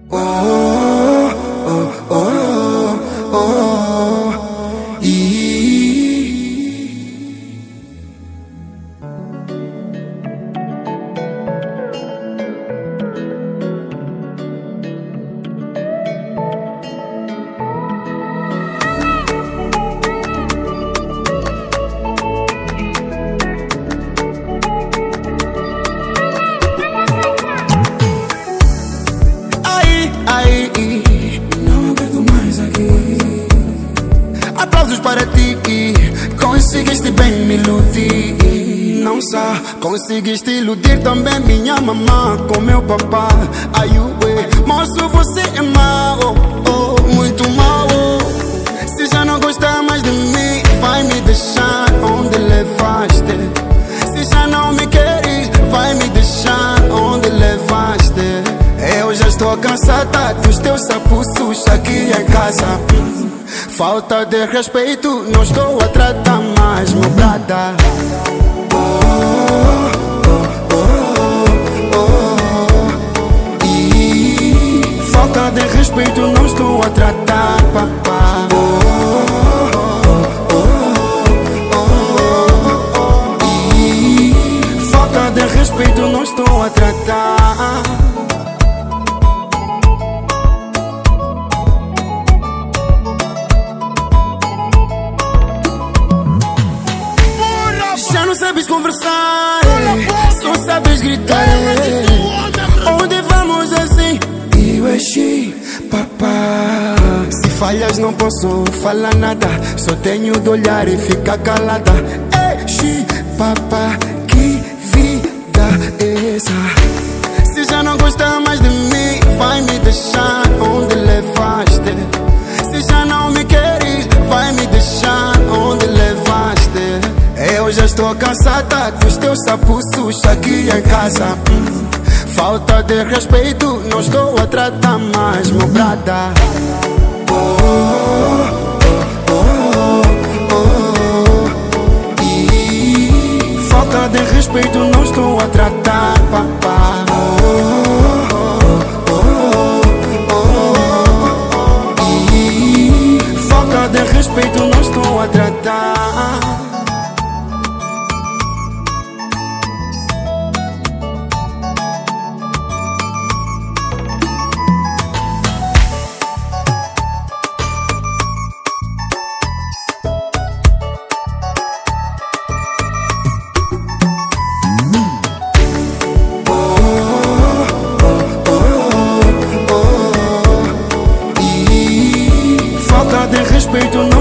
Oh, oh, oh, oh, oh, não aguento mais aqui. Aplausos para ti, conseguiste bem me iludir. Não só conseguiste iludir também minha mamã com meu papá. Ai, moço, você é mau, oh, muito mau. Se já não gosta mais de mim, vai me deixar onde levaste. Se já não me queres, vai me deixar onde levaste. Eu já estou cansada dos teus abusos aqui em casa. Falta de respeito, não estou a tratar mais, meu brada. Falta de respeito, não estou a tratar, papá. Falta de respeito, não estou a tratar. Já não sabes conversar, só sabes gritar. Onde vamos assim? Eu enchi, papá. Se falhas não posso falar nada, só tenho de olhar e ficar calada. Enchi, papá, que vida é essa? Se já não gosta mais de mim, vai me deixar onde levaste. Se já não me queres, vai me deixar onde levaste. Eu já estou cansada dos teus abusos aqui em casa. Falta de respeito, não estou a tratar mais, meu brada. Falta de respeito, não estou a tratar, papá. Falta de respeito, não estou a tratar. Falta de respeito,